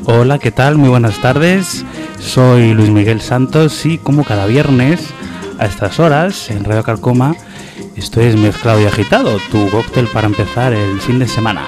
Hola, ¿qué tal? Muy buenas tardes. Soy Luis Miguel Santos y como cada viernes a estas horas en Radio Carcoma esto es Mezclado y Agitado, tu cóctel para empezar el fin de semana.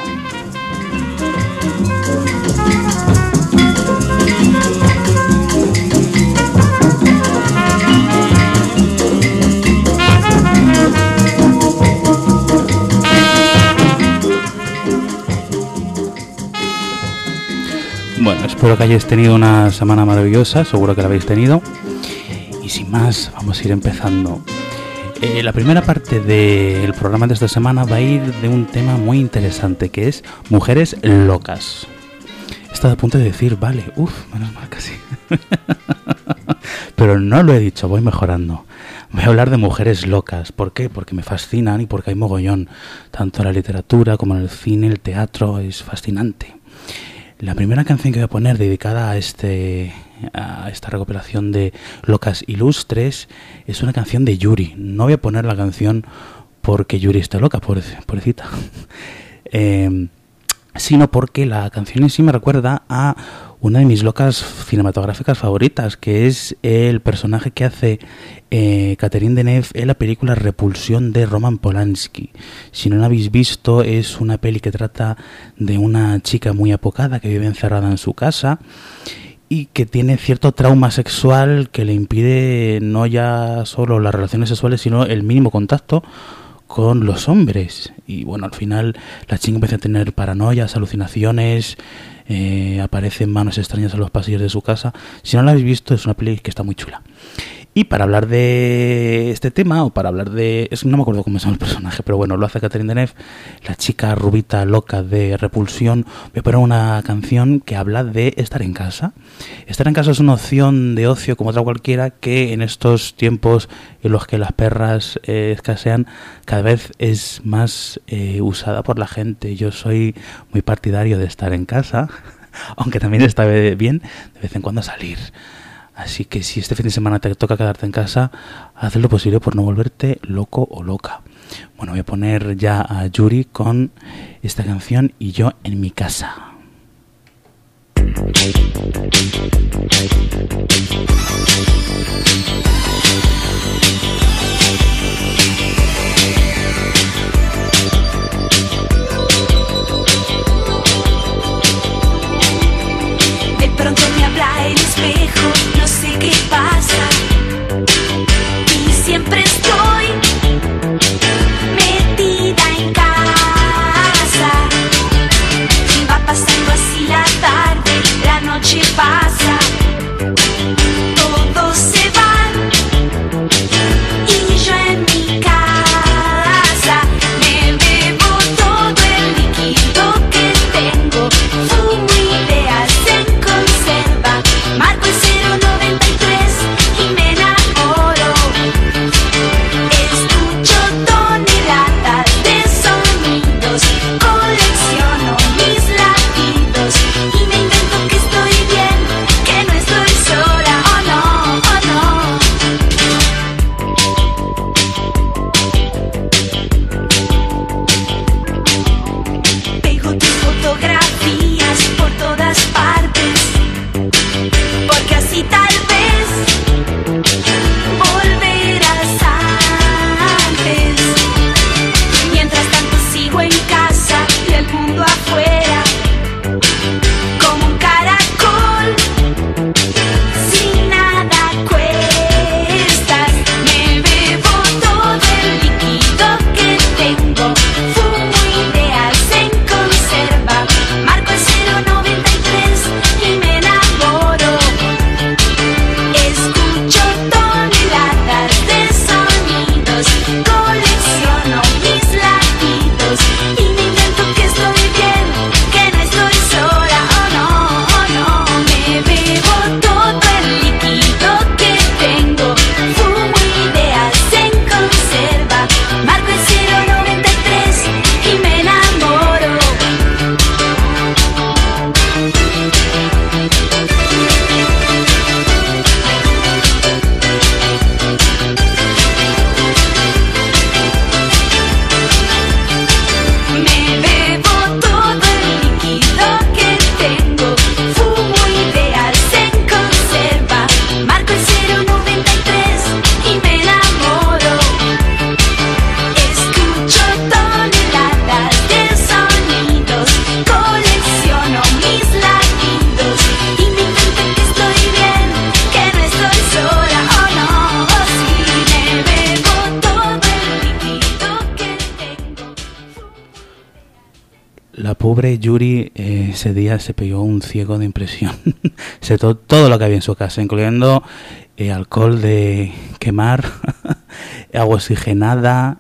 Bueno, espero que hayáis tenido una semana maravillosa, seguro que la habéis tenido. Y sin más, vamos a ir empezando. La primera parte del programa de esta semana va a ir de un tema muy interesante, que es mujeres locas. He estado a punto de decir, vale, menos mal casi. Pero no lo he dicho, voy mejorando. Voy a hablar de mujeres locas. ¿Por qué? Porque me fascinan y porque hay mogollón. Tanto en la literatura como en el cine, el teatro, es fascinante. La primera canción que voy a poner dedicada a esta recopilación de locas ilustres es una canción de Yuri. No voy a poner la canción porque Yuri está loca, pobrecita, sino porque la canción en sí me recuerda a una de mis locas cinematográficas favoritas, que es el personaje que hace Catherine Deneuve en la película Repulsión de Roman Polanski. Si no la habéis visto, es una peli que trata de una chica muy apocada que vive encerrada en su casa y que tiene cierto trauma sexual que le impide no ya solo las relaciones sexuales, sino el mínimo contacto con los hombres. Y bueno, al final la chica empieza a tener paranoias, alucinaciones, aparecen manos extrañas en los pasillos de su casa. Si no la habéis visto, es una peli que está muy chula. Y para hablar de este tema, o para hablar de... no me acuerdo cómo se llama el personaje, pero bueno, lo hace Catherine Deneuve, la chica rubita loca de Repulsión. Voy a poner una canción que habla de estar en casa. Estar en casa es una opción de ocio como otra cualquiera, que en estos tiempos en los que las perras escasean, cada vez es más usada por la gente. Yo soy muy partidario de estar en casa, aunque también está bien de vez en cuando salir. Así que si este fin de semana te toca quedarte en casa, haz lo posible por no volverte loco o loca. Bueno, voy a poner ya a Yuri con esta canción y yo en mi casa. De pronto me habla el espejo, no sé qué pasa y siempre estoy metida en casa. Y va pasando así la tarde, la noche pasa, todos se van y yo en mi casa me bebo todo el líquido que tengo, fumo ideas en conserva, marco el 093 y me enamoro. Escucho toneladas de sonidos, colecciono mis latidos y me invento que estoy bien, que pobre Yuri ese día se pegó un ciego de impresión. Se todo lo que había en su casa, incluyendo alcohol de quemar, agua oxigenada,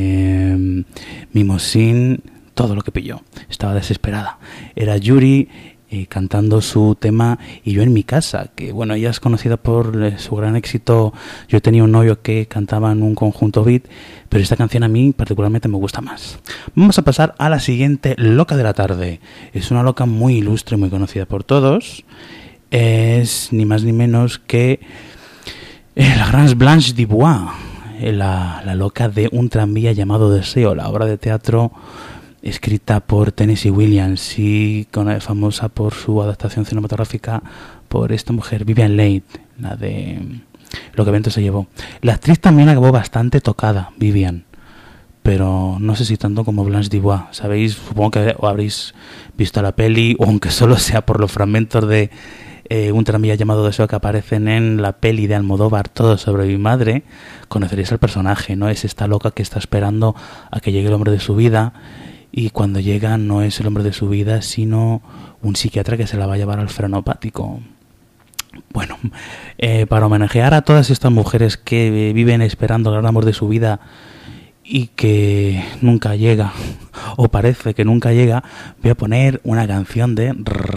mimosín, todo lo que pilló. Estaba desesperada. Era Yuri cantando su tema Y yo en mi casa, que bueno, ella es conocida por su gran éxito. Yo tenía un novio que cantaba en un conjunto beat, pero esta canción a mí particularmente me gusta más. Vamos a pasar a la siguiente loca de la tarde. Es una loca muy ilustre, muy conocida por todos. Es ni más ni menos que la gran Blanche Dubois, la loca de Un tranvía llamado Deseo, la obra de teatro escrita por Tennessee Williams y famosa por su adaptación cinematográfica por esta mujer, Vivien Leigh, la de Lo que viento se llevó. La actriz también acabó bastante tocada, Vivien, pero no sé si tanto como Blanche Dubois. Sabéis, supongo que habréis visto la peli, o aunque solo sea por los fragmentos de Un tranvía llamado Deseo que aparecen en la peli de Almodóvar, Todo sobre mi madre, conoceréis al personaje, ¿no? Es esta loca que está esperando a que llegue el hombre de su vida, y cuando llega no es el hombre de su vida, sino un psiquiatra que se la va a llevar al frenopático. Bueno, para homenajear a todas estas mujeres que viven esperando el gran amor de su vida y que nunca llega, o parece que nunca llega, voy a poner una canción de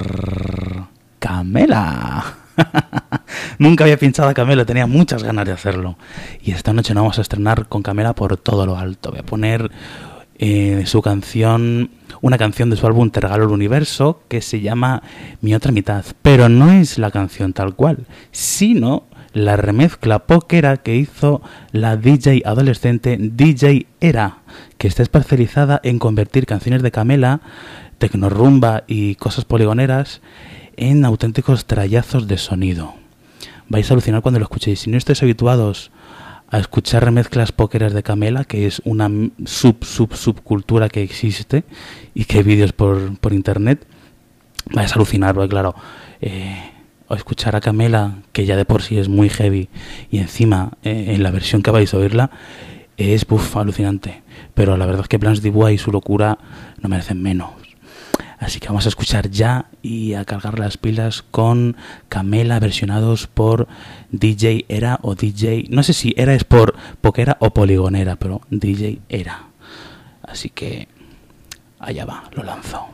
Camela. Nunca había pinchado a Camela, tenía muchas ganas de hacerlo. Y esta noche nos vamos a estrenar con Camela por todo lo alto. Voy a poner su canción, una canción de su álbum Te regalo el universo, que se llama Mi otra mitad, pero no es la canción tal cual, sino la remezcla poquera que hizo la DJ adolescente DJ Era, que está especializada en convertir canciones de Camela, tecnorrumba y cosas poligoneras en auténticos trallazos de sonido. Vais a alucinar cuando lo escuchéis. Si no estáis habituados a escuchar remezclas póqueras de Camela, que es una subcultura que existe y que hay vídeos por internet, vais a alucinar, porque claro, o escuchar a Camela, que ya de por sí es muy heavy, y encima en la versión que vais a oírla es alucinante. Pero la verdad es que Blanche Dubois y su locura no merecen menos. Así que vamos a escuchar ya y a cargar las pilas con Camela versionados por DJ Era o DJ... No sé si Era es por poquera o poligonera, pero DJ Era. Así que allá va, lo lanzo.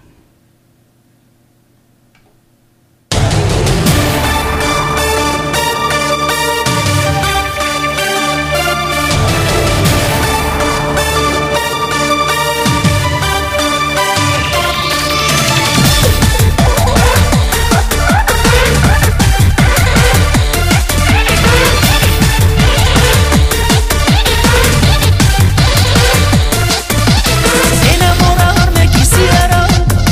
Enamorador me quisiera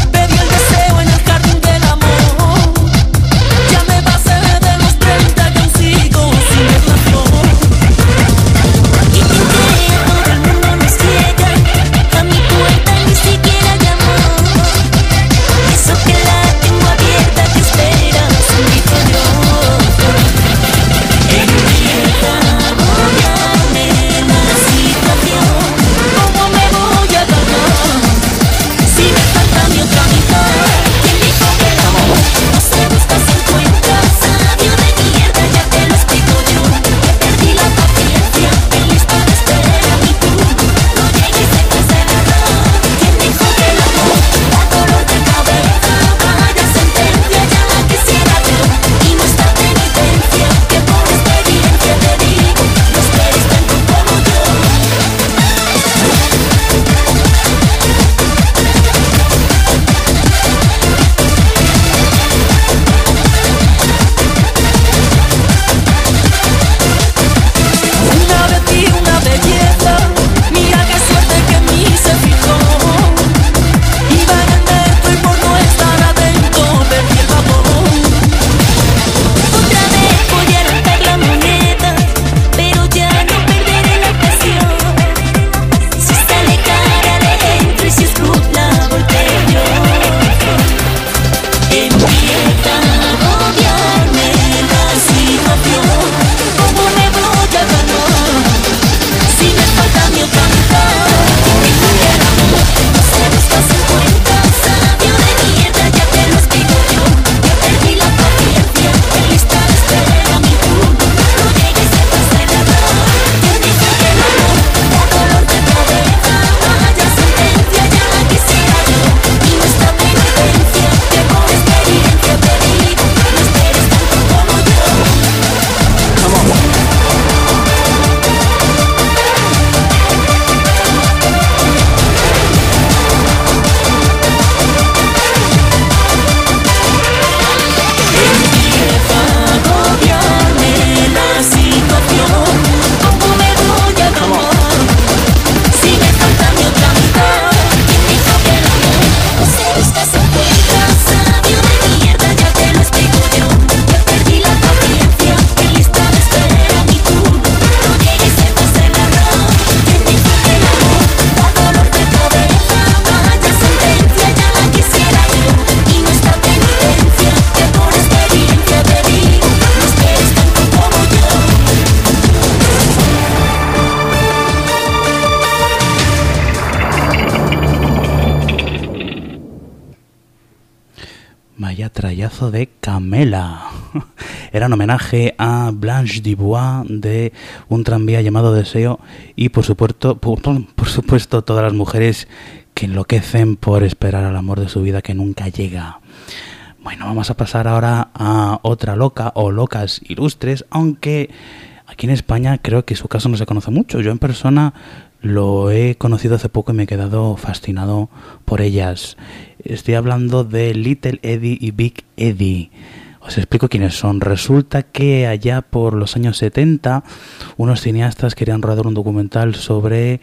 rollazo de Camela. Era en homenaje a Blanche Dubois de Un tranvía llamado Deseo y por supuesto todas las mujeres que enloquecen por esperar al amor de su vida que nunca llega. Bueno, vamos a pasar ahora a otra loca o locas ilustres, aunque aquí en España creo que su caso no se conoce mucho. Yo en persona lo he conocido hace poco y me he quedado fascinado por ellas. Estoy hablando de Little Eddie y Big Eddie. Os explico quiénes son. Resulta que allá por los años 70 unos cineastas querían rodar un documental sobre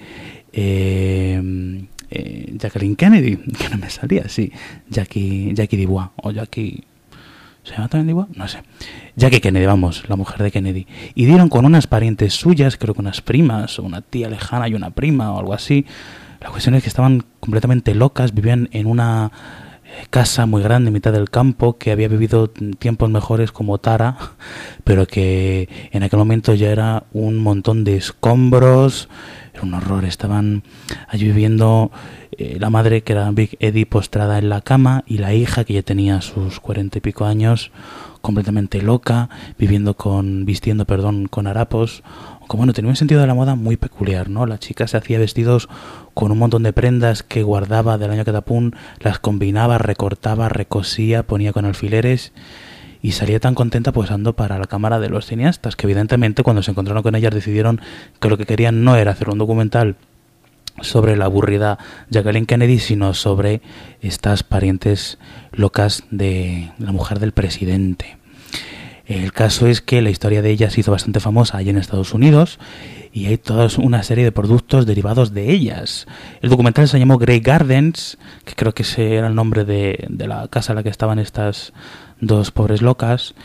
Jacqueline Kennedy, que no me salía, sí, Jackie Dubois, o Jackie... ¿Se llama también Dubois? No sé. Jackie Kennedy, vamos, la mujer de Kennedy. Y dieron con unas parientes suyas, creo que unas primas, o una tía lejana y una prima, o algo así. La cuestión es que estaban completamente locas, vivían en una casa muy grande en mitad del campo, que había vivido tiempos mejores como Tara, pero que en aquel momento ya era un montón de escombros, era un horror. Estaban allí viviendo la madre, que era Big Eddie, postrada en la cama, y la hija, que ya tenía sus 40 y pico años, completamente loca, vistiendo con harapos. Como tenía un sentido de la moda muy peculiar, ¿no? La chica se hacía vestidos con un montón de prendas que guardaba del año catapún, las combinaba, recortaba, recosía, ponía con alfileres y salía tan contenta posando para la cámara de los cineastas, que evidentemente cuando se encontraron con ellas decidieron que lo que querían no era hacer un documental sobre la aburrida Jacqueline Kennedy, sino sobre estas parientes locas de la mujer del presidente. El caso es que la historia de ella se hizo bastante famosa allí en Estados Unidos y hay toda una serie de productos derivados de ellas. El documental se llamó Grey Gardens, que creo que ese era el nombre de la casa en la que estaban estas dos pobres locas.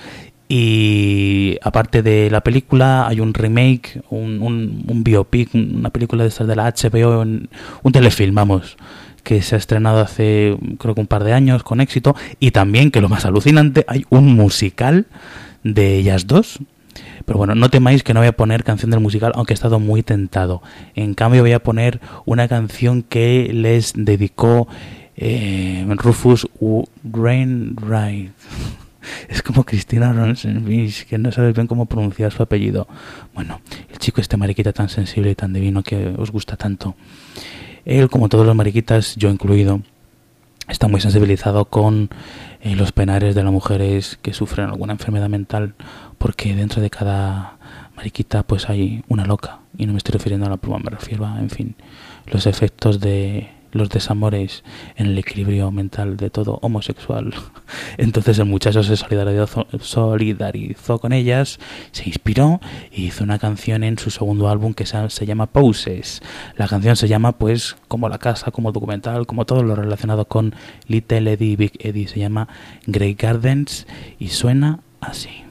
Y aparte de la película hay un remake, un biopic, una película de estas de la HBO, un telefilm, vamos, que se ha estrenado hace creo que un par de años con éxito. Y también, que lo más alucinante, hay un musical de ellas dos. Pero bueno, no temáis que no voy a poner canción del musical, aunque he estado muy tentado. En cambio voy a poner una canción que les dedicó Rufus Wainwright. Es como Cristina Ronson-Fish, que no sabes bien cómo pronunciar su apellido. Bueno, el chico este mariquita tan sensible y tan divino que os gusta tanto. Él, como todos los mariquitas, yo incluido, está muy sensibilizado con los penares de las mujeres que sufren alguna enfermedad mental, porque dentro de cada mariquita pues hay una loca, y no me estoy refiriendo a la pluma, me refiero a, en fin, los efectos de los desamores en el equilibrio mental de todo homosexual. Entonces el muchacho se solidarizó con ellas, se inspiró y hizo una canción en su segundo álbum que se llama Poses. La canción se llama pues como la casa, como documental, como todo lo relacionado con Little Eddie y Big Eddie. Se llama Grey Gardens y suena así.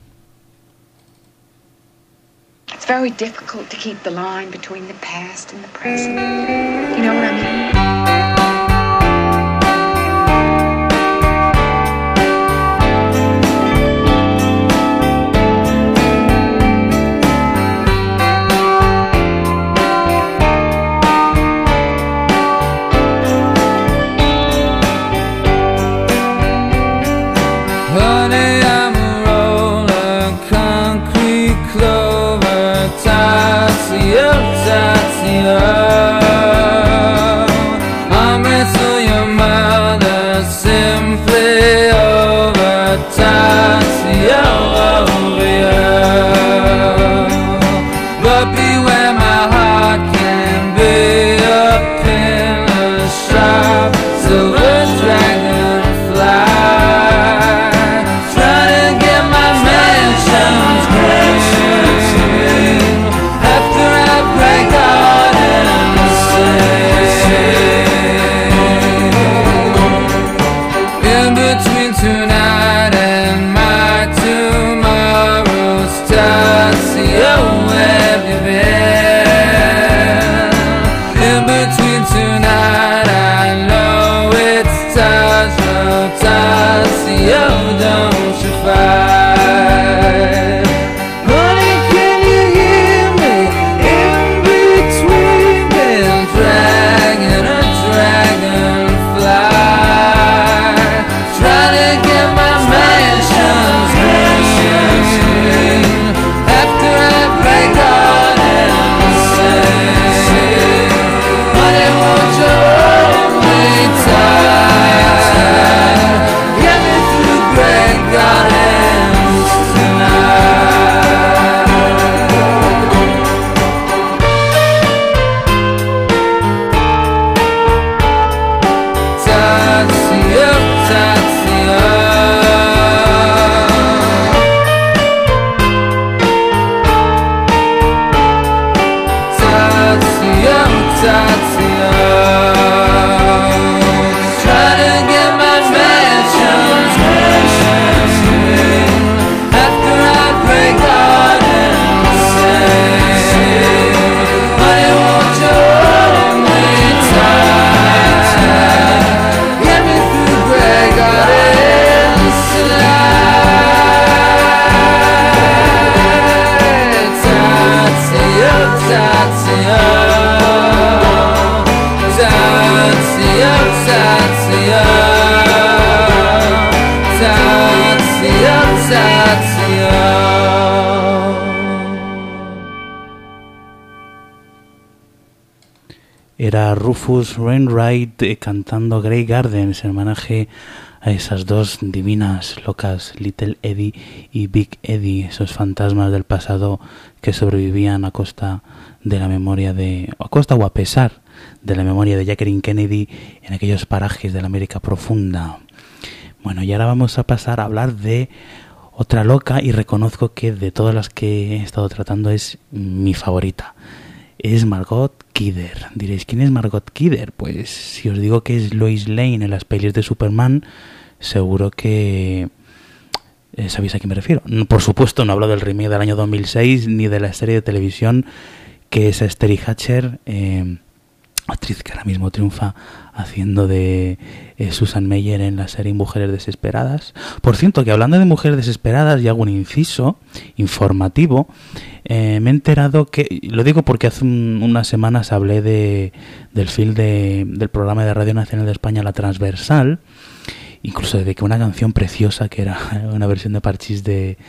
It's very difficult to keep the line between the past and the present. You know what I mean? After I break heart and Era Rufus Wainwright cantando Grey Gardens en homenaje a esas dos divinas locas, Little Eddie y Big Eddie, esos fantasmas del pasado que sobrevivían a costa de la memoria a costa o a pesar de la memoria de Jacqueline Kennedy en aquellos parajes de la América profunda. Bueno, y ahora vamos a pasar a hablar de otra loca, y reconozco que de todas las que he estado tratando es mi favorita. Es Margot Kidder. Diréis, ¿quién es Margot Kidder? Pues si os digo que es Lois Lane en las pelis de Superman, seguro que sabéis a quién me refiero. Por supuesto, no hablo del remake del año 2006 ni de la serie de televisión que es Teri Hatcher, actriz que ahora mismo triunfa haciendo de Susan Meyer en la serie Mujeres Desesperadas. Por cierto, que hablando de Mujeres Desesperadas, y hago un inciso informativo, me he enterado que, lo digo porque hace unas semanas hablé del film del programa de Radio Nacional de España La Transversal, incluso de que una canción preciosa que era una versión de Parchís de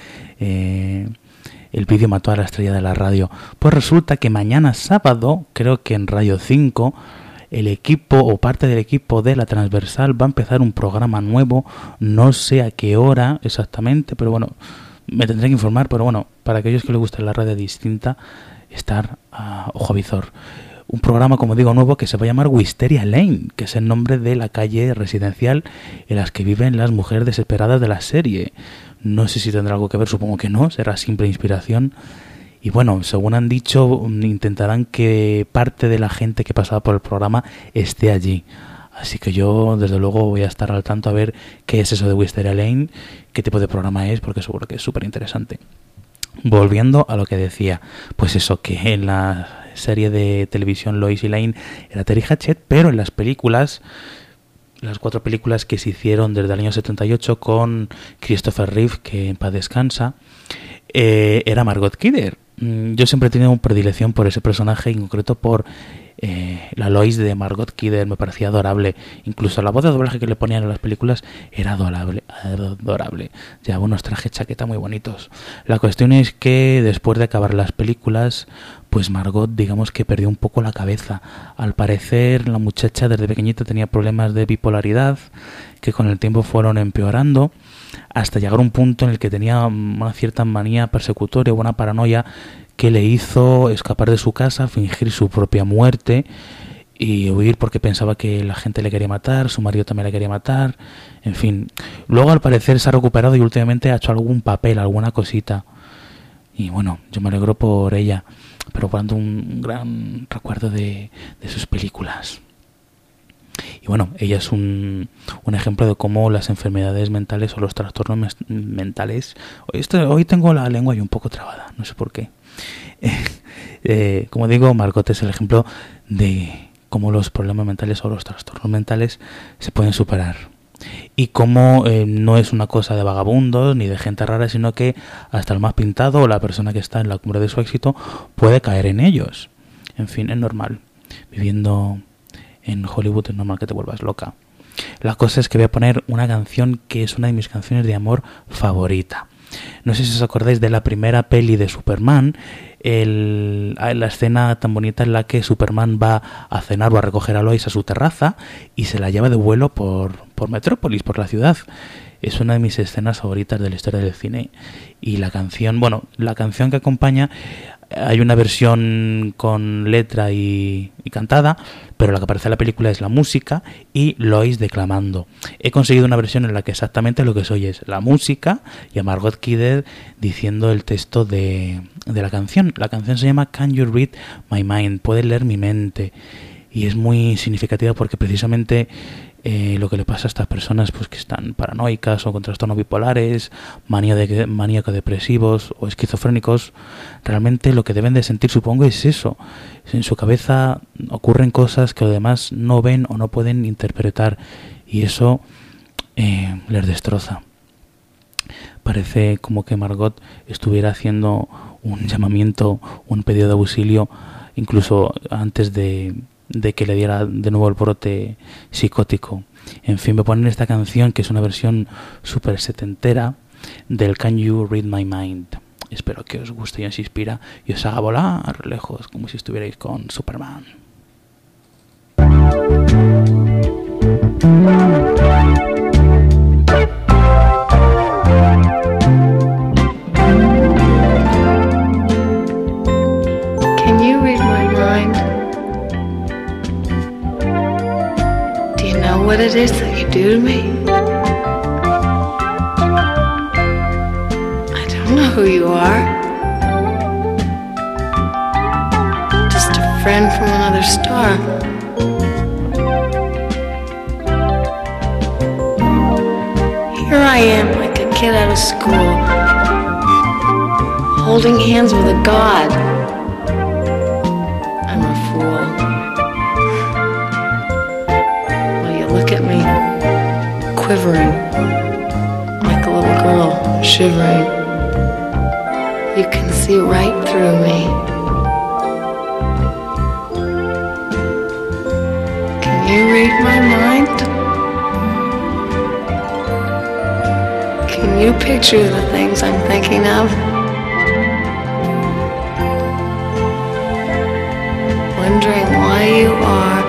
El vídeo mató a la estrella de la radio. Pues resulta que mañana sábado, creo que en Radio 5, el equipo o parte del equipo de La Transversal va a empezar un programa nuevo, no sé a qué hora exactamente, pero bueno, me tendré que informar, pero bueno, para aquellos que les guste la radio distinta, estar a ojo visor. Un programa, como digo, nuevo que se va a llamar Wisteria Lane, que es el nombre de la calle residencial en las que viven las mujeres desesperadas de la serie. No sé si tendrá algo que ver, supongo que no, será simple inspiración. Y bueno, según han dicho, intentarán que parte de la gente que pasaba por el programa esté allí. Así que yo, desde luego, voy a estar al tanto a ver qué es eso de Wisteria Lane, qué tipo de programa es, porque seguro que es súper interesante. Volviendo a lo que decía, pues eso, que en la serie de televisión Lois y Lane era Teri Hatcher, pero en las películas, las 4 películas que se hicieron desde el año 78 con Christopher Reeve, que en paz descansa, era Margot Kidder. Yo siempre he tenido una predilección por ese personaje, en concreto por la Lois de Margot Kidder, me parecía adorable. Incluso la voz de doblaje que le ponían en las películas era adorable. Llevaba unos trajes chaqueta muy bonitos. La cuestión es que después de acabar las películas, pues Margot, digamos que perdió un poco la cabeza. Al parecer, la muchacha desde pequeñita tenía problemas de bipolaridad que con el tiempo fueron empeorando, hasta llegar a un punto en el que tenía una cierta manía persecutoria o una paranoia que le hizo escapar de su casa, fingir su propia muerte y huir porque pensaba que la gente le quería matar, su marido también le quería matar, en fin. Luego al parecer se ha recuperado y últimamente ha hecho algún papel, alguna cosita. Y bueno, yo me alegro por ella, pero guardo un gran recuerdo de sus películas. Y bueno, ella es un ejemplo de cómo las enfermedades mentales o los trastornos mentales... Hoy tengo la lengua y un poco trabada, no sé por qué. Como digo, Margot es el ejemplo de cómo los problemas mentales o los trastornos mentales se pueden superar. Y cómo no es una cosa de vagabundos ni de gente rara, sino que hasta el más pintado o la persona que está en la cumbre de su éxito puede caer en ellos. En fin, es normal. Viviendo en Hollywood es normal que te vuelvas loca. La cosa es que voy a poner una canción que es una de mis canciones de amor favorita. No sé si os acordáis de la primera peli de Superman, la escena tan bonita en la que Superman va a cenar o a recoger a Lois a su terraza y se la lleva de vuelo por Metrópolis, por la ciudad. Es una de mis escenas favoritas de la historia del cine. Y la canción que acompaña, hay una versión con letra y cantada, pero la que aparece en la película es la música y Lois declamando. He conseguido una versión en la que exactamente lo que soy es la música y a Margot Kidder diciendo el texto de la canción. La canción se llama Can You Read My Mind? Puedes leer mi mente. Y es muy significativa porque precisamente lo que le pasa a estas personas pues que están paranoicas o con trastornos bipolares, maníaco-depresivos o esquizofrénicos, realmente lo que deben de sentir, supongo, es eso. En su cabeza ocurren cosas que los demás no ven o no pueden interpretar y eso les destroza. Parece como que Margot estuviera haciendo un llamamiento, un pedido de auxilio, incluso antes de que le diera de nuevo el brote psicótico. En fin, me ponen esta canción que es una versión súper setentera del Can You Read My Mind. Espero que os guste y os inspira y os haga volar lejos como si estuvierais con Superman. Can you read my mind? Do you know what it is that you do to me? I don't know who you are. Just a friend from another star. Here I am, like a kid out of school, holding hands with a god. I'm a fool. Well, you look at me, quivering, like a little girl, shivering. You can see right through me. Can you read my mind? Can you picture the things I'm thinking of? Wondering why you are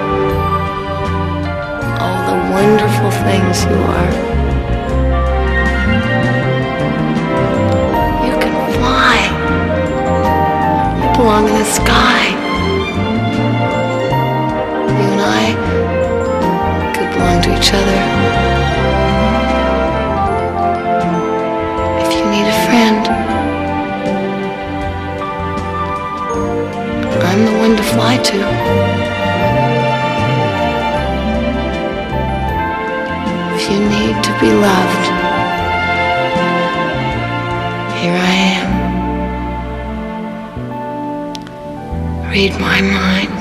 all the wonderful things you are. You can fly. You belong in the sky. You and I could belong to each other. If you need a friend, I'm the one to fly to. If you need to be loved, here I am. Read my mind.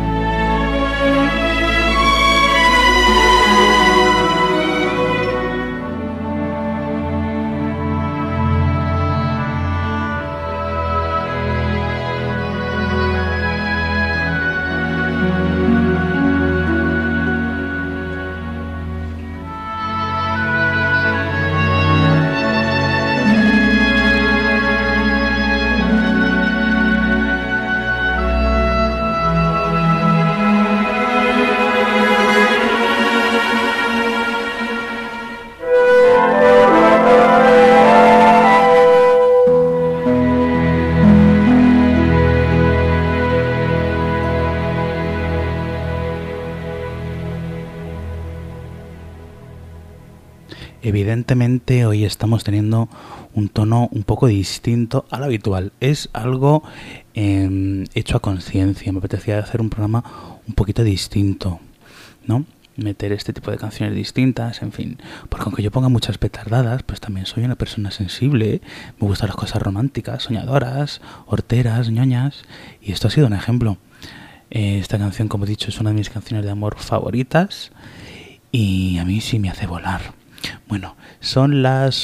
Evidentemente hoy estamos teniendo un tono un poco distinto al habitual. Es algo hecho a conciencia. Me apetecía hacer un programa un poquito distinto, ¿no? Meter este tipo de canciones distintas, en fin. Porque aunque yo ponga muchas petardadas, pues también soy una persona sensible. Me gustan las cosas románticas, soñadoras, horteras, ñoñas. Y esto ha sido un ejemplo. Esta canción, como he dicho, es una de mis canciones de amor favoritas. Y a mí sí me hace volar. Bueno, son las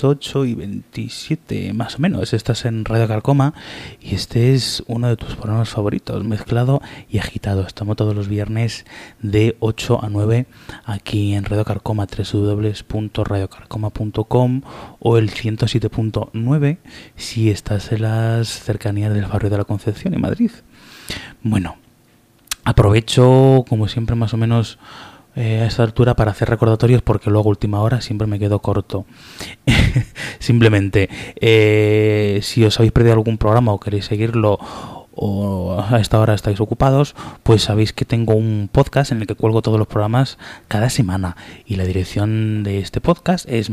8:27 más o menos. Estás en Radio Carcoma y este es uno de tus programas favoritos, Mezclado y Agitado. Estamos todos los viernes de 8 a 9 aquí en Radio Carcoma, www.radiocarcoma.com o el 107.9 si estás en las cercanías del barrio de la Concepción en Madrid. Bueno, aprovecho como siempre más o menos a esta altura para hacer recordatorios porque luego a última hora siempre me quedo corto. Simplemente si os habéis perdido algún programa o queréis seguirlo o a esta hora estáis ocupados, pues sabéis que tengo un podcast en el que cuelgo todos los programas cada semana y la dirección de este podcast es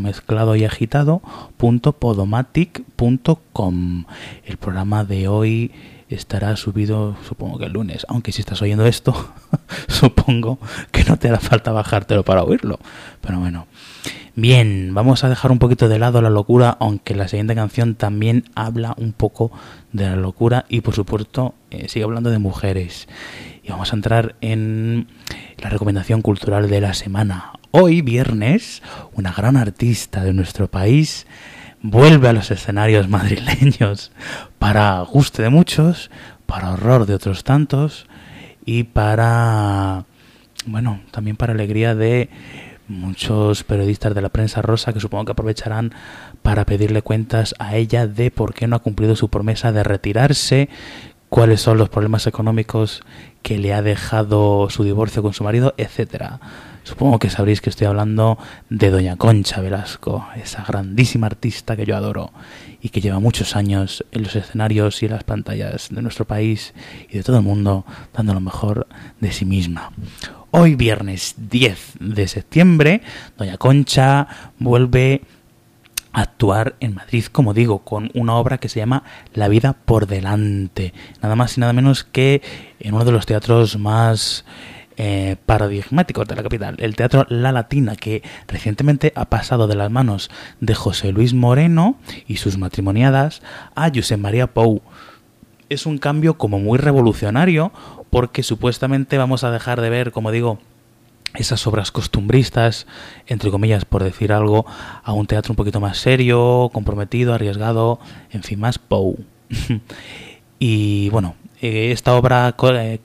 mezcladoyagitado.podomatic.com. El programa de hoy estará subido, supongo que el lunes, aunque si estás oyendo esto, supongo que no te hará falta bajártelo para oírlo. Pero bueno, bien, vamos a dejar un poquito de lado la locura, aunque la siguiente canción también habla un poco de la locura y por supuesto sigue hablando de mujeres. Y vamos a entrar en la recomendación cultural de la semana. Hoy, viernes, una gran artista de nuestro país vuelve a los escenarios madrileños para gusto de muchos, para horror de otros tantos y para, bueno, también para alegría de muchos periodistas de la prensa rosa que supongo que aprovecharán para pedirle cuentas a ella de por qué no ha cumplido su promesa de retirarse, cuáles son los problemas económicos que le ha dejado su divorcio con su marido, etcétera. Supongo que sabréis que estoy hablando de doña Concha Velasco, esa grandísima artista que yo adoro y que lleva muchos años en los escenarios y en las pantallas de nuestro país y de todo el mundo dando lo mejor de sí misma. Hoy, viernes 10 de septiembre, doña Concha vuelve a actuar en Madrid, como digo, con una obra que se llama La vida por delante, nada más y nada menos que en uno de los teatros más paradigmáticos de la capital, el Teatro La Latina, que recientemente ha pasado de las manos de José Luis Moreno y sus matrimoniadas a Josep Maria Pou. Es un cambio como muy revolucionario porque supuestamente vamos a dejar de ver, como digo, esas obras costumbristas, entre comillas, por decir algo, a un teatro un poquito más serio, comprometido, arriesgado, en fin, más Pou. Y bueno, esta obra...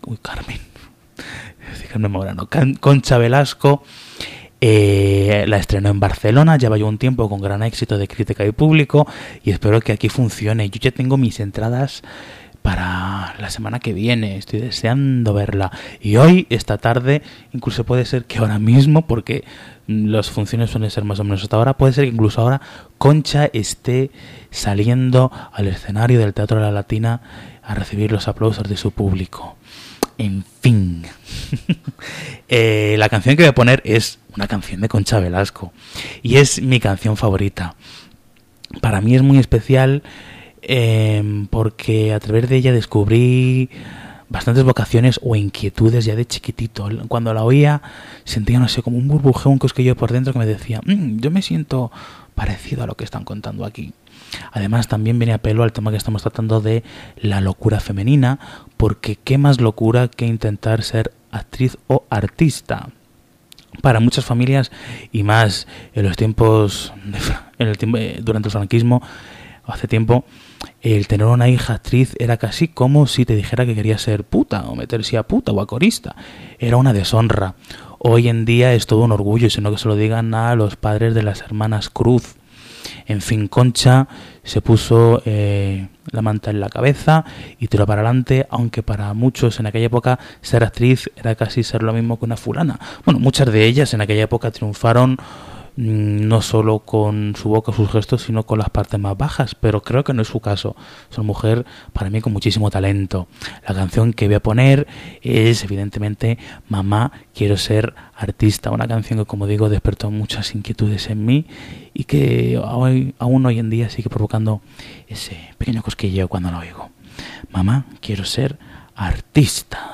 Concha Velasco la estrenó en Barcelona, lleva ya un tiempo con gran éxito de crítica y público y espero que aquí funcione. Yo ya tengo mis entradas para la semana que viene, estoy deseando verla, y hoy, esta tarde, incluso puede ser que ahora mismo, porque las funciones suelen ser más o menos hasta ahora, puede ser que incluso ahora Concha esté saliendo al escenario del Teatro de la Latina a recibir los aplausos de su público. En fin, la canción que voy a poner es una canción de Concha Velasco y es mi canción favorita. Para mí es muy especial porque a través de ella descubrí bastantes vocaciones o inquietudes ya de chiquitito. Cuando la oía sentía, no sé, como un burbujeo, un cosquillo por dentro que me decía, yo me siento parecido a lo que están contando aquí. Además también viene a pelo al tema que estamos tratando de la locura femenina, porque qué más locura que intentar ser actriz o artista. Para muchas familias y más en los tiempos durante el franquismo, hace tiempo, el tener una hija actriz era casi como si te dijera que quería ser puta o meterse a puta o a corista. Era una deshonra. Hoy en día es todo un orgullo, sino que se lo digan a los padres de las hermanas Cruz. En fin, Concha se puso la manta en la cabeza y tiró para adelante, aunque para muchos en aquella época ser actriz era casi ser lo mismo que una fulana. Bueno, muchas de ellas en aquella época triunfaron no solo con su boca o sus gestos, sino con las partes más bajas, pero creo que no es su caso. Es una mujer, para mí, con muchísimo talento. La canción que voy a poner es, evidentemente, Mamá, quiero ser artista, una canción que, como digo, despertó muchas inquietudes en mí y que aún hoy en día sigue provocando ese pequeño cosquilleo cuando la oigo. Mamá, quiero ser artista.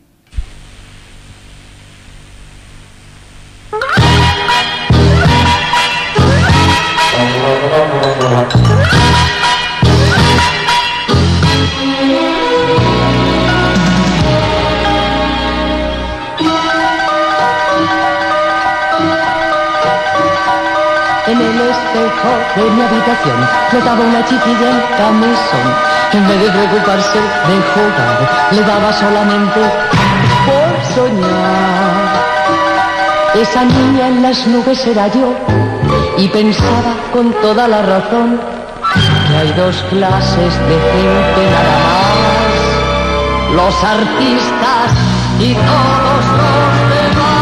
En el espejo de mi habitación flotaba una chiquilla en camisón. En vez de preocuparse de jugar, le daba solamente por soñar. Esa niña en las nubes era yo, y pensaba con toda la razón que hay dos clases de gente nada más: los artistas y todos los demás.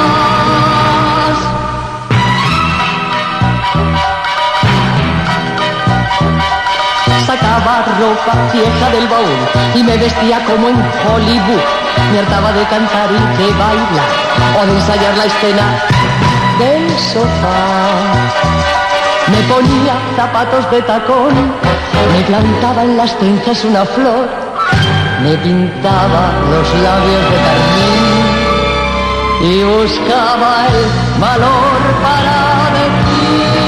Sacaba ropa vieja del baúl y me vestía como en Hollywood. Me hartaba de cantar y de bailar o de ensayar la escena del sofá. Me ponía zapatos de tacón, me plantaba en las trenzas una flor, me pintaba los labios de carmín y buscaba el valor para decir: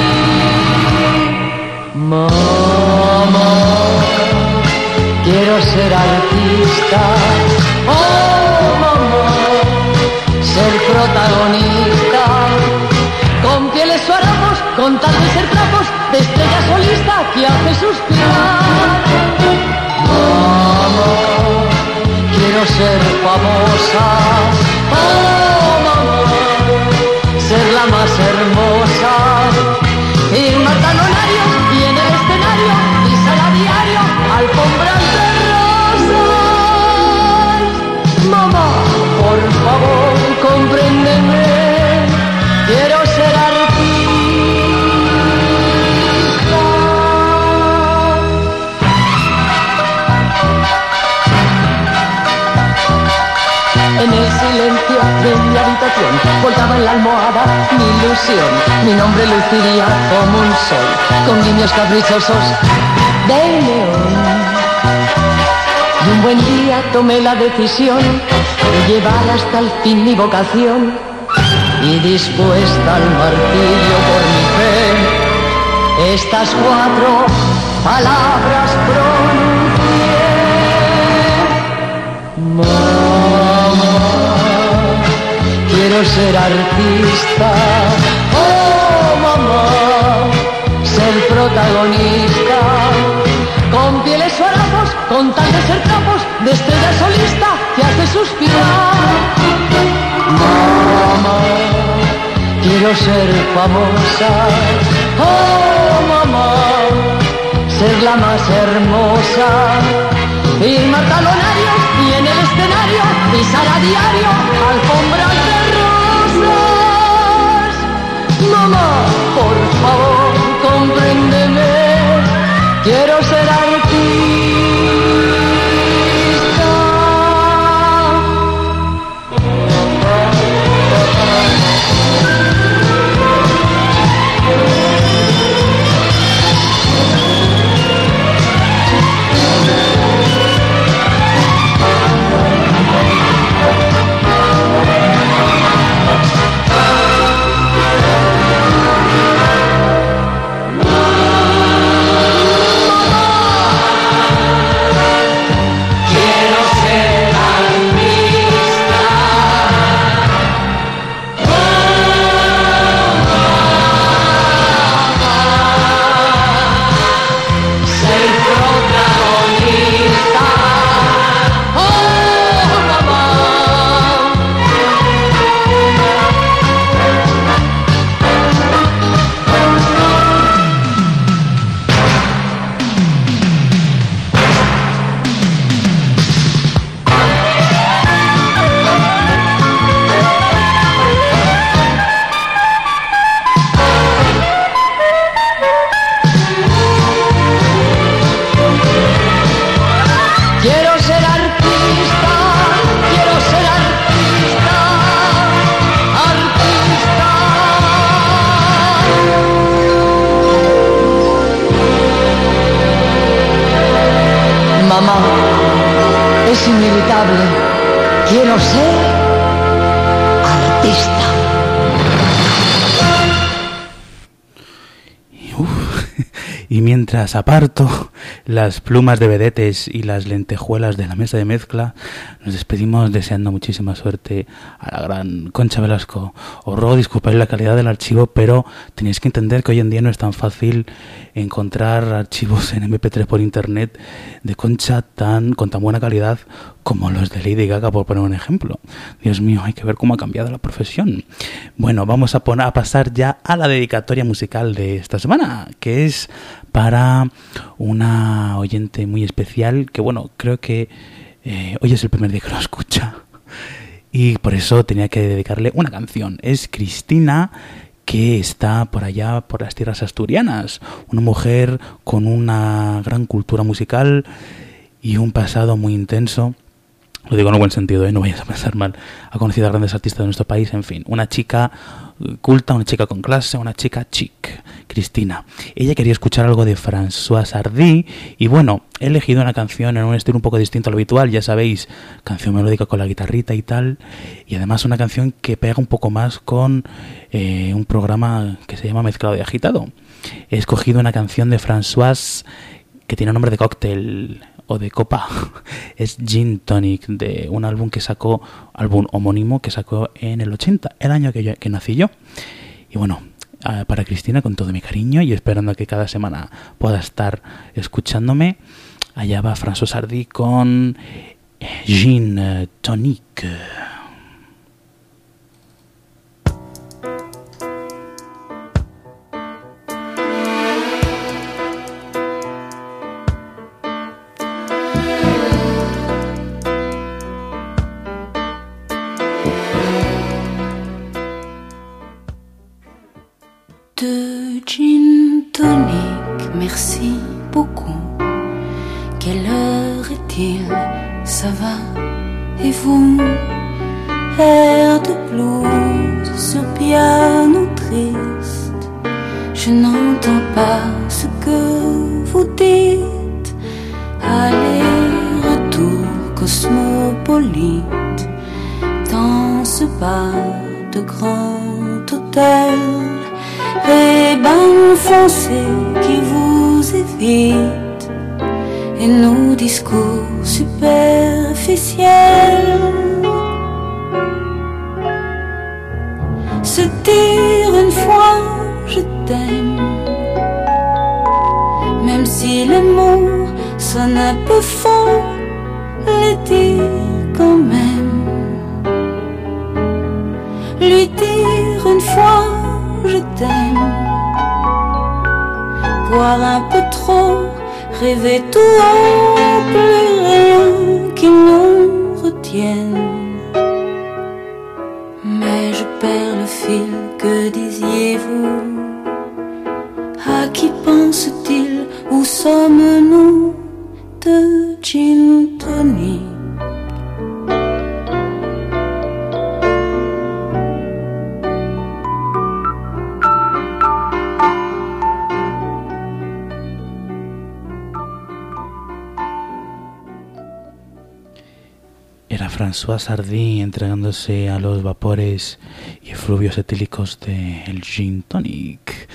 mamá, quiero ser artista. Oh, mamá, ser protagonista. Con pieles o harapos, con tal de ser trapos de estrella solista que hace suspirar. Mamá, quiero ser famosa. Oh, mamá, ser la más soñaba en la almohada mi ilusión. Mi nombre luciría como un sol, con guiños caprichosos de león. Y un buen día tomé la decisión de llevar hasta el fin mi vocación. Y dispuesta al martirio por mi fe, estas 4 palabras pronuncié. Mamá, quiero ser artista. Oh, mamá, ser protagonista. Con pieles o harapos, con tal de ser trapos de estrella solista que hace suspirar. Mamá, quiero ser famosa. Oh, mamá, ser la más hermosa. Firmar talonarios y en el escenario pisar a diario alfombras de rosas. Mamá, por favor, compréndeme. Quiero ser artista. Mamá, es inevitable. Quiero ser artista. Y mientras aparto las plumas de vedetes y las lentejuelas de la mesa de mezcla, nos despedimos deseando muchísima suerte a la gran Concha Velasco. Os ruego disculpar la calidad del archivo, pero tenéis que entender que hoy en día no es tan fácil encontrar archivos en MP3 por internet de Concha con tan buena calidad como los de Lady Gaga, por poner un ejemplo. Dios mío, hay que ver cómo ha cambiado la profesión. Bueno, vamos a pasar ya a la dedicatoria musical de esta semana, que es para una oyente muy especial, que bueno, creo que hoy es el primer día que lo escucha y por eso tenía que dedicarle una canción. Es Cristina, que está por allá, por las tierras asturianas, una mujer con una gran cultura musical y un pasado muy intenso. Lo digo en un buen sentido, no vayas a pensar mal. Ha conocido a grandes artistas de nuestro país, en fin. Una chica culta, una chica con clase, una chica chic, Cristina. Ella quería escuchar algo de François Hardy y bueno, he elegido una canción en un estilo un poco distinto a lo habitual, ya sabéis, canción melódica con la guitarrita y tal, y además una canción que pega un poco más con un programa que se llama Mezclado y Agitado. He escogido una canción de François que tiene nombre de cóctel o de copa, es Gin Tonic, de un álbum homónimo que sacó en el 80, el año que nací yo. Y bueno, para Cristina, con todo mi cariño y esperando que cada semana pueda estar escuchándome, allá va François Hardy con Gin Tonic. De gin tonic, merci beaucoup. Quelle heure est-il? Ça va? Et vous? air de blues sur piano triste. Je n'entends pas ce que vous dites. Aller-retour cosmopolite dans ce bar de grand hôtel. Rébans foncés qui vous évitent et nos discours superficiels. Se dire une fois je t'aime, même si les mots sonnent un peu faux, les dire quand même. Lui dire une fois je t'aime, boire un peu trop, rêver tout haut, plus rien qui nous retienne. Mais je perds le fil, que disiez-vous? À qui pense-t-il? Où sommes-nous? De gin tonic. Era François Hardy entregándose a los vapores y efluvios etílicos del gin tonic.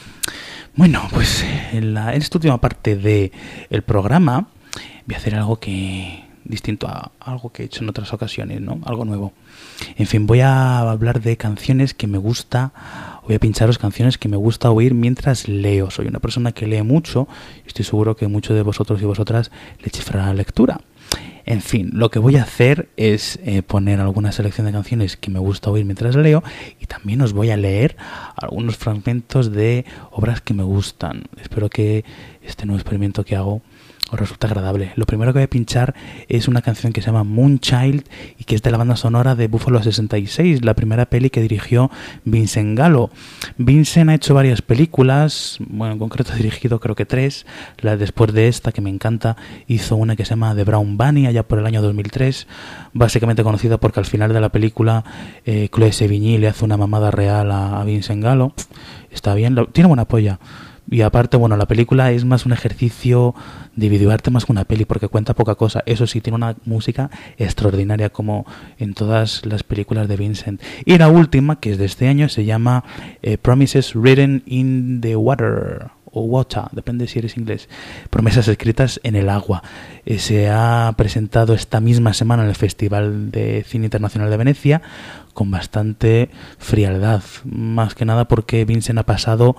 Bueno, pues en esta última parte del programa voy a hacer algo distinto a algo que he hecho en otras ocasiones, ¿no? Algo nuevo. En fin, voy a hablar de canciones que me gusta, voy a pincharos canciones que me gusta oír mientras leo. Soy una persona que lee mucho y estoy seguro que muchos de vosotros y vosotras le chiflará la lectura. En fin, lo que voy a hacer es poner alguna selección de canciones que me gusta oír mientras leo y también os voy a leer algunos fragmentos de obras que me gustan. Espero que este nuevo experimento que hago os resulte agradable. Lo primero que voy a pinchar es una canción que se llama Moonchild y que es de la banda sonora de Buffalo 66, la primera peli que dirigió Vincent Gallo. Vincent ha hecho varias películas, bueno, en concreto ha dirigido creo que 3. Después de esta, que me encanta, hizo una que se llama The Brown Bunny allá por el año 2003, básicamente conocida porque al final de la película Chloe Sevigny le hace una mamada real a Vincent Gallo. Está bien, tiene buena polla. Y aparte, bueno, la película es más un ejercicio de videoarte más que una peli, porque cuenta poca cosa. Eso sí, tiene una música extraordinaria, como en todas las películas de Vincent. Y la última, que es de este año, se llama Promises Written in the Water, o Water, depende si eres inglés. Promesas escritas en el agua. Se ha presentado esta misma semana en el Festival de Cine Internacional de Venecia, con bastante frialdad. Más que nada porque Vincent ha pasado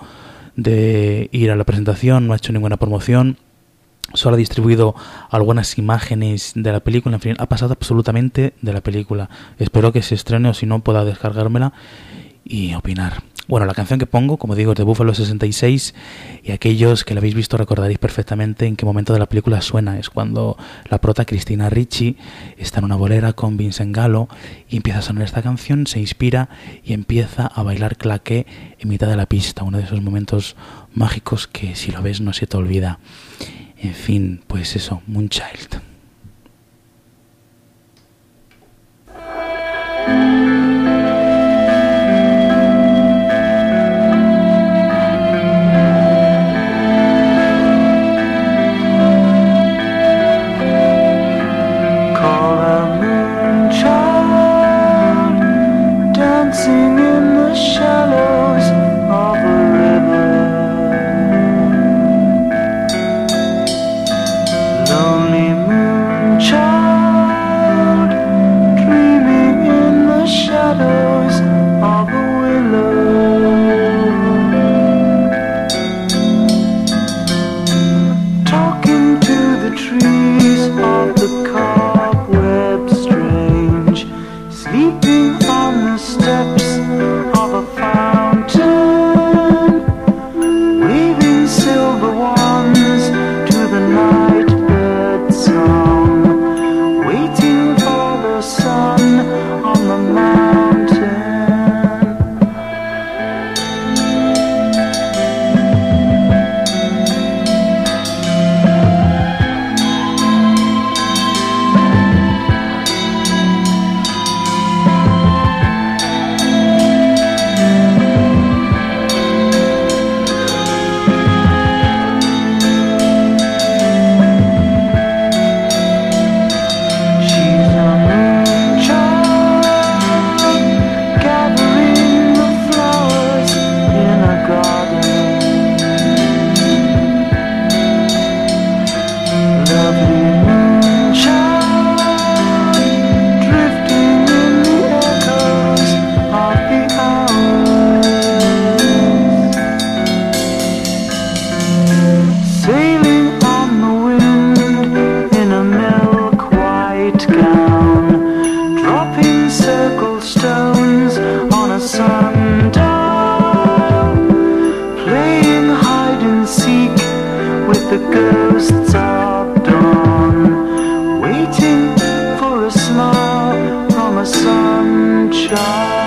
de ir a la presentación, no ha hecho ninguna promoción, solo ha distribuido algunas imágenes de la película, en fin, ha pasado absolutamente de la película. Espero que se estrene, o si no pueda descargármela y opinar. Bueno, la canción que pongo, como digo, es de Buffalo 66 y aquellos que la habéis visto recordaréis perfectamente en qué momento de la película suena. Es cuando la prota Christina Ricci está en una bolera con Vincent Gallo y empieza a sonar esta canción, se inspira y empieza a bailar claqué en mitad de la pista. Uno de esos momentos mágicos que si lo ves no se te olvida. En fin, pues eso, Moonchild. Lonely moonchild, dreaming in the shadows. with the ghosts of dawn, waiting for a smile from a sunchild.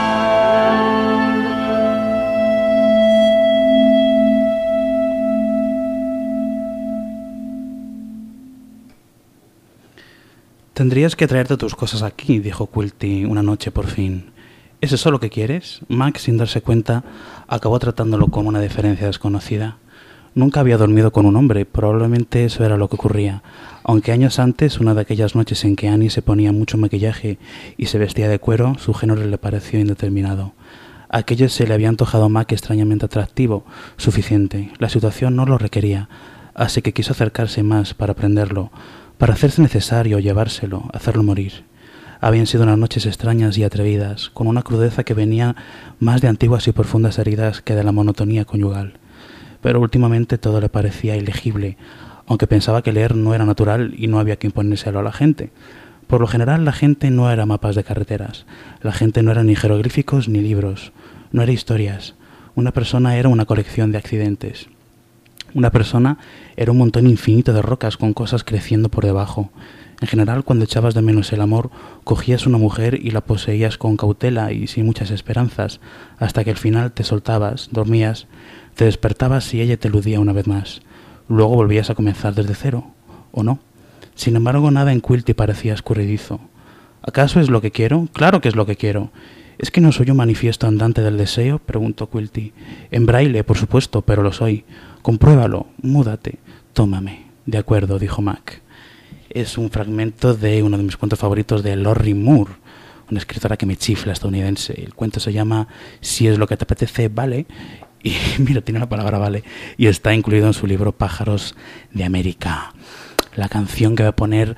Tendrías que traerte tus cosas aquí, dijo Quilty una noche por fin. ¿Es eso lo que quieres? Mac, sin darse cuenta, acabó tratándolo con una deferencia desconocida. Nunca había dormido con un hombre, probablemente eso era lo que ocurría, aunque años antes, una de aquellas noches en que Annie se ponía mucho maquillaje y se vestía de cuero, su género le pareció indeterminado. Aquello se le había antojado a Mac extrañamente atractivo, suficiente. La situación no lo requería, así que quiso acercarse más para aprenderlo, para hacerse necesario, llevárselo, hacerlo morir. Habían sido unas noches extrañas y atrevidas, con una crudeza que venía más de antiguas y profundas heridas que de la monotonía conyugal. Pero últimamente todo le parecía ilegible, aunque pensaba que leer no era natural y no había que imponérselo a la gente. Por lo general la gente no era mapas de carreteras, la gente no era ni jeroglíficos ni libros, no era historias. Una persona era una colección de accidentes. Una persona era un montón infinito de rocas con cosas creciendo por debajo. En general, cuando echabas de menos el amor, cogías una mujer y la poseías con cautela y sin muchas esperanzas, hasta que al final te soltabas, dormías, te despertabas y ella te eludía una vez más. Luego volvías a comenzar desde cero, ¿o no? Sin embargo, nada en Quilty parecía escurridizo. ¿Acaso es lo que quiero? Claro que es lo que quiero. ¿Es que no soy un manifiesto andante del deseo?, preguntó Quilty. En braille, por supuesto, pero lo soy. Compruébalo, múdate, tómame. De acuerdo, dijo Mac. Es un fragmento de uno de mis cuentos favoritos de Lorrie Moore, una escritora que me chifla, estadounidense. El cuento se llama Si es lo que te apetece, vale. Y mira, tiene la palabra vale. Y está incluido en su libro Pájaros de América. La canción que voy a poner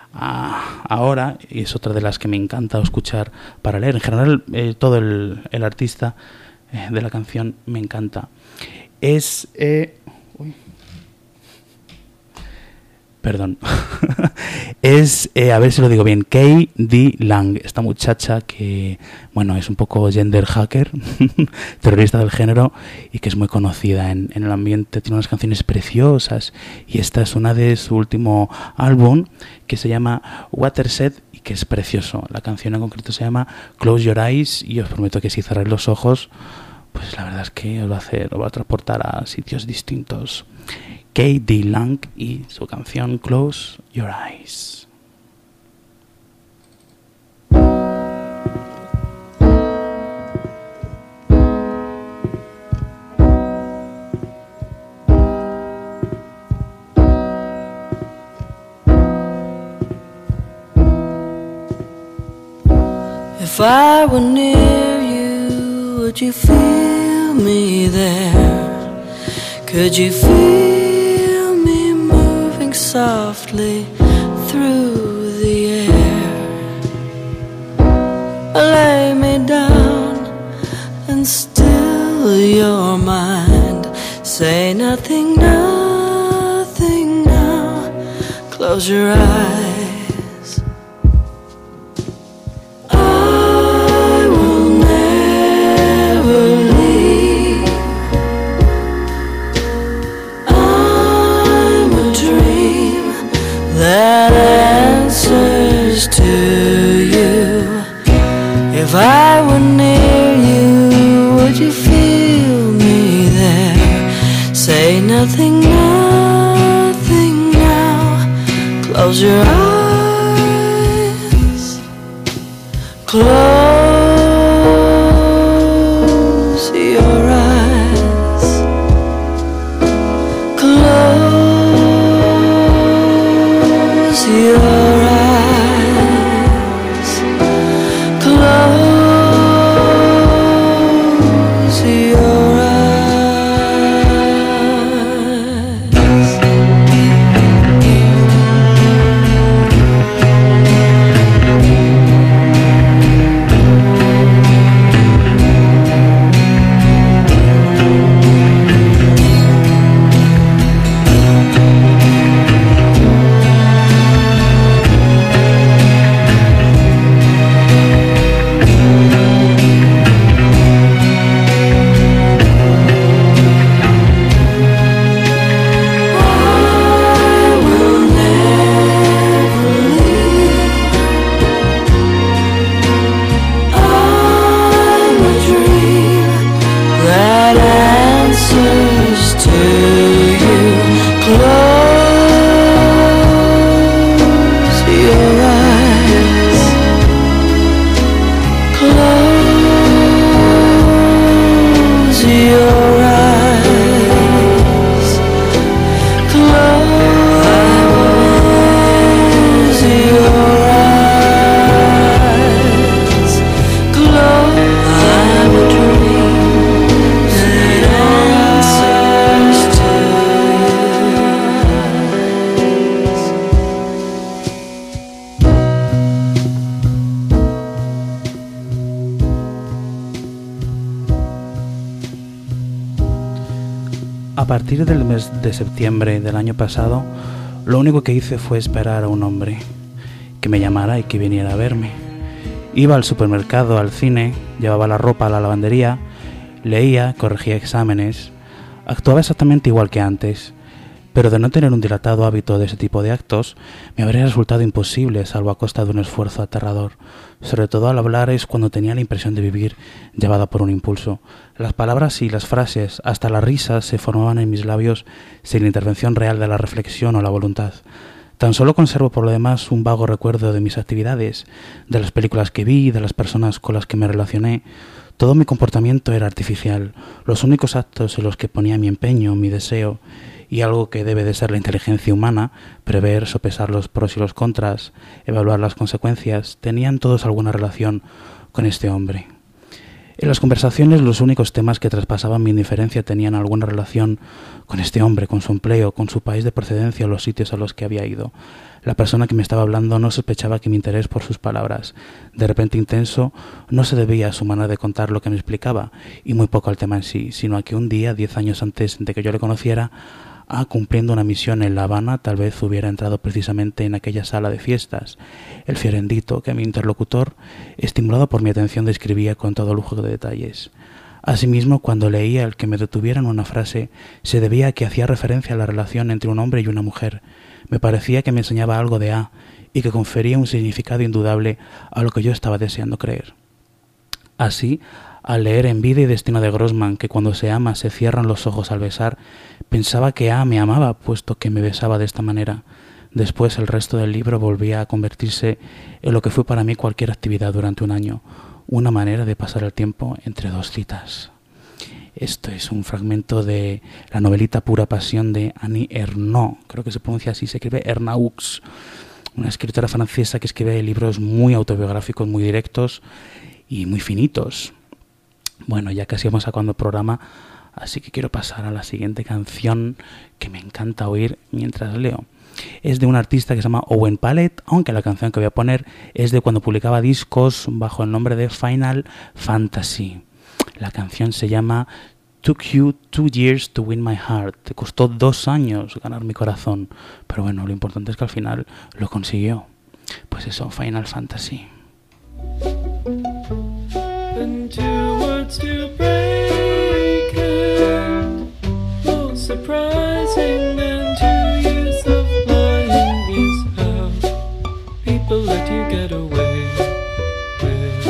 ahora es otra de las que me encanta escuchar para leer. En general, todo el artista de la canción me encanta. Es... Perdón. Es, a ver si lo digo bien, K.D. Lang, esta muchacha que, bueno, es un poco gender hacker, terrorista del género, y que es muy conocida en el ambiente. Tiene unas canciones preciosas, y esta es una de su último álbum, que se llama Watershed, y que es precioso. La canción en concreto se llama Close Your Eyes, y os prometo que si cerráis los ojos, pues la verdad es que os va a transportar a sitios distintos. K.D. Lang y su canción Close Your Eyes. If I were near you, would you feel me there? Could you feel me moving softly through the air? Lay me down and still your mind. Say nothing, nothing now. Close your eyes. That answers to you. If I were near you, would you feel me there? Say nothing, nothing now. Close your eyes. Close your eyes. Close your eyes. Close your A partir del mes de septiembre del año pasado, lo único que hice fue esperar a un hombre que me llamara y que viniera a verme. Iba al supermercado, al cine, llevaba la ropa a la lavandería, leía, corregía exámenes, actuaba exactamente igual que antes, pero de no tener un dilatado hábito de ese tipo de actos, me habría resultado imposible, salvo a costa de un esfuerzo aterrador. Sobre todo al hablar es cuando tenía la impresión de vivir llevada por un impulso. Las palabras y las frases, hasta las risas, se formaban en mis labios sin la intervención real de la reflexión o la voluntad. Tan solo conservo por lo demás un vago recuerdo de mis actividades, de las películas que vi, de las personas con las que me relacioné. Todo mi comportamiento era artificial. Los únicos actos en los que ponía mi empeño, mi deseo y algo que debe de ser la inteligencia humana, prever, sopesar los pros y los contras, evaluar las consecuencias, tenían todos alguna relación con este hombre. En las conversaciones los únicos temas que traspasaban mi indiferencia tenían alguna relación con este hombre, con su empleo, con su país de procedencia o los sitios a los que había ido. La persona que me estaba hablando no sospechaba que mi interés por sus palabras, de repente intenso, no se debía a su manera de contar lo que me explicaba, y muy poco al tema en sí, sino a que un día, 10 años antes de que yo le conociera, cumpliendo una misión en La Habana, tal vez hubiera entrado precisamente en aquella sala de fiestas. El fiorendito que mi interlocutor, estimulado por mi atención, describía con todo lujo de detalles. Asimismo, cuando leía el que me detuviera en una frase, se debía a que hacía referencia a la relación entre un hombre y una mujer. Me parecía que me enseñaba algo de A y que confería un significado indudable a lo que yo estaba deseando creer. Así, al leer En vida y destino de Grossman que cuando se ama se cierran los ojos al besar, pensaba que A me amaba, puesto que me besaba de esta manera. Después el resto del libro volvía a convertirse en lo que fue para mí cualquier actividad durante un año, una manera de pasar el tiempo entre dos citas. Esto es un fragmento de la novelita Pura Pasión de Annie Ernaux, creo que se pronuncia así, se escribe Ernaux, una escritora francesa que escribe libros muy autobiográficos, muy directos y muy finitos. Bueno, ya casi vamos acabando el programa, así que quiero pasar a la siguiente canción que me encanta oír mientras leo. Es de un artista que se llama Owen Pallett, aunque la canción que voy a poner es de cuando publicaba discos bajo el nombre de Final Fantasy. La canción se llama Took You 2 Years to Win My Heart. Te costó 2 años ganar mi corazón, pero bueno, lo importante es que al final lo consiguió. Pues eso, Final Fantasy. And 2 words to break it, most surprising and 2 years of lying is how people let you get away with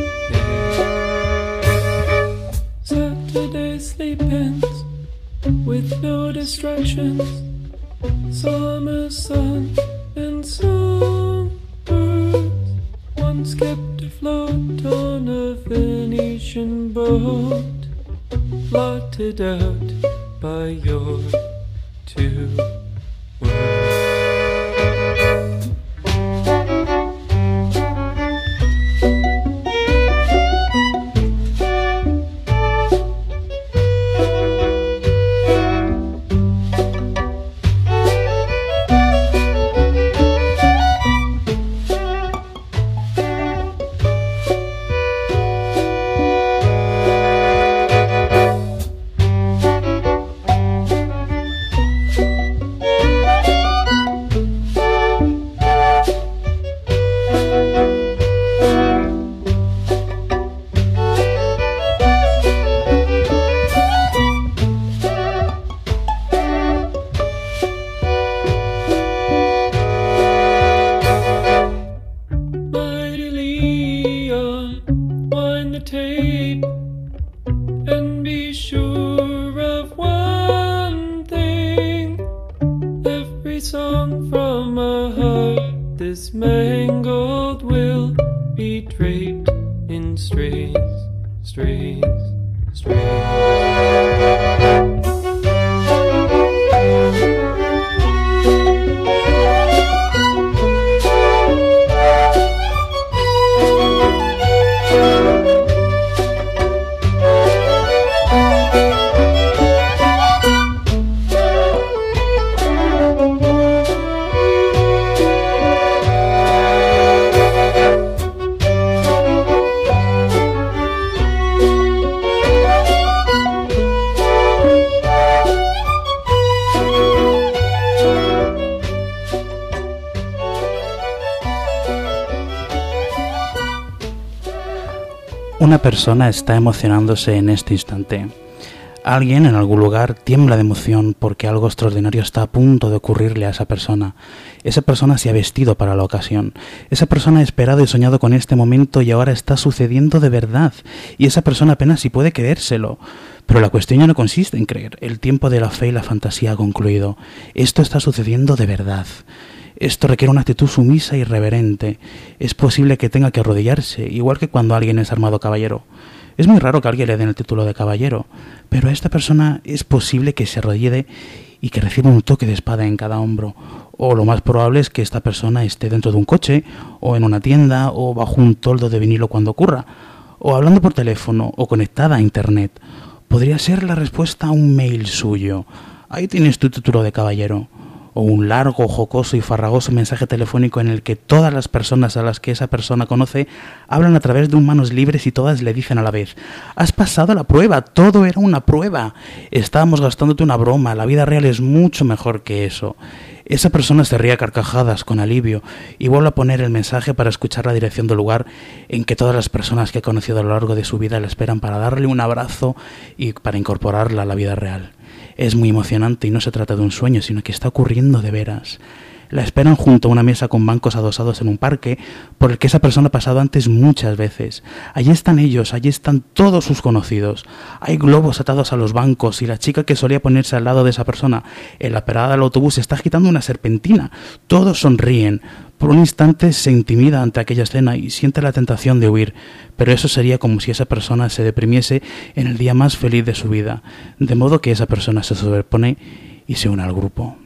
it. Saturday sleep-ins with no distractions, summer sun and songbirds once kept afloat on a Venetian boat, blotted out by your 2 words. Una persona está emocionándose en este instante. Alguien en algún lugar tiembla de emoción porque algo extraordinario está a punto de ocurrirle a esa persona. Esa persona se ha vestido para la ocasión. Esa persona ha esperado y soñado con este momento y ahora está sucediendo de verdad. Y esa persona apenas si puede creérselo. Pero la cuestión ya no consiste en creer. El tiempo de la fe y la fantasía ha concluido. Esto está sucediendo de verdad. Esto requiere una actitud sumisa y reverente. Es posible que tenga que arrodillarse, igual que cuando alguien es armado caballero. Es muy raro que a alguien le den el título de caballero, pero a esta persona es posible que se arrodille y que reciba un toque de espada en cada hombro. O lo más probable es que esta persona esté dentro de un coche, o en una tienda, o bajo un toldo de vinilo cuando ocurra, o hablando por teléfono, o conectada a internet. Podría ser la respuesta a un mail suyo. Ahí tienes tu título de caballero. O un largo, jocoso y farragoso mensaje telefónico en el que todas las personas a las que esa persona conoce hablan a través de un manos libres y todas le dicen a la vez: has pasado la prueba, todo era una prueba, estábamos gastándote una broma, la vida real es mucho mejor que eso. Esa persona se ríe a carcajadas con alivio y vuelve a poner el mensaje para escuchar la dirección del lugar en que todas las personas que ha conocido a lo largo de su vida le esperan para darle un abrazo y para incorporarla a la vida real. Es muy emocionante y no se trata de un sueño, sino que está ocurriendo de veras. La esperan junto a una mesa con bancos adosados en un parque por el que esa persona ha pasado antes muchas veces. Allí están ellos, allí están todos sus conocidos. Hay globos atados a los bancos y la chica que solía ponerse al lado de esa persona en la parada del autobús está agitando una serpentina. Todos sonríen. Por un instante se intimida ante aquella escena y siente la tentación de huir, pero eso sería como si esa persona se deprimiese en el día más feliz de su vida, de modo que esa persona se sobrepone y se une al grupo.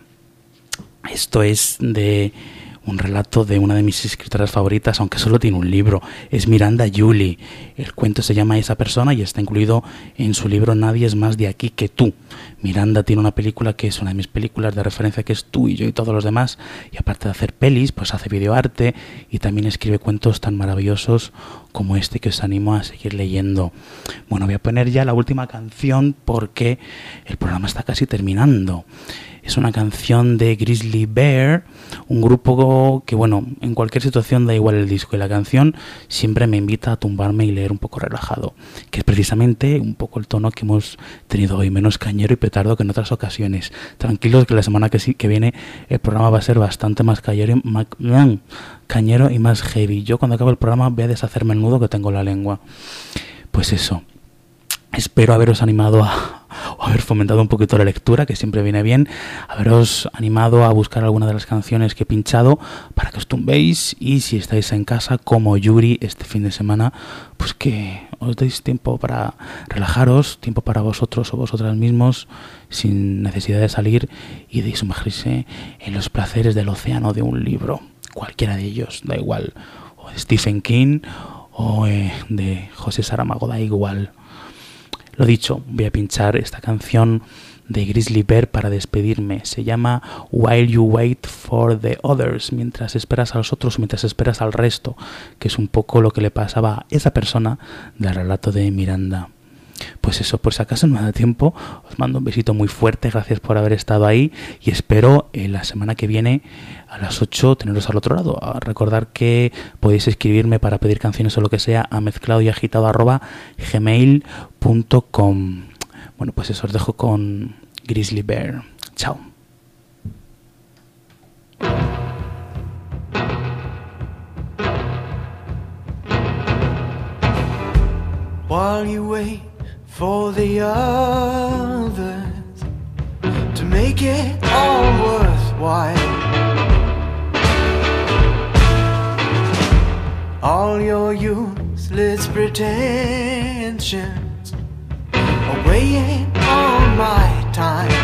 Esto es de un relato de una de mis escritoras favoritas, aunque solo tiene un libro. Es Miranda Julie. El cuento se llama Esa persona y está incluido en su libro Nadie es más de aquí que tú. Miranda tiene una película que es una de mis películas de referencia, que es Tú y yo y todos los demás, y aparte de hacer pelis, pues hace videoarte y también escribe cuentos tan maravillosos como este que os animo a seguir leyendo. Bueno, voy a poner ya la última canción porque el programa está casi terminando. Es una canción de Grizzly Bear, un grupo que, bueno, en cualquier situación da igual el disco y la canción, siempre me invita a tumbarme y leer un poco relajado, que es precisamente un poco el tono que hemos tenido hoy, menos cañero y petardo que en otras ocasiones. Tranquilos que la semana que viene el programa va a ser bastante más cañero y más heavy. Yo cuando acabe el programa voy a deshacerme el nudo que tengo en la lengua. Pues eso. Espero haberos animado o haber fomentado un poquito la lectura, que siempre viene bien, haberos animado a buscar alguna de las canciones que he pinchado para que os tumbéis, y si estáis en casa como Yuri este fin de semana, pues que os deis tiempo para relajaros, tiempo para vosotros o vosotras mismos, sin necesidad de salir, y de sumergirse en los placeres del océano de un libro, cualquiera de ellos, da igual, o de Stephen King o de José Saramago, da igual. Lo dicho, voy a pinchar esta canción de Grizzly Bear para despedirme. Se llama While You Wait for the Others, mientras esperas a los otros, mientras esperas al resto, que es un poco lo que le pasaba a esa persona del relato de Miranda. Pues eso, por si acaso no me da tiempo, os mando un besito muy fuerte, gracias por haber estado ahí y espero la semana que viene a las 8 teneros al otro lado. Recordar que podéis escribirme para pedir canciones o lo que sea a mezcladoyagitado@gmail.com. Bueno, pues eso, os dejo con Grizzly Bear. Chao. While you wait for the others to make it all worthwhile, all your useless pretensions are weighing on my time.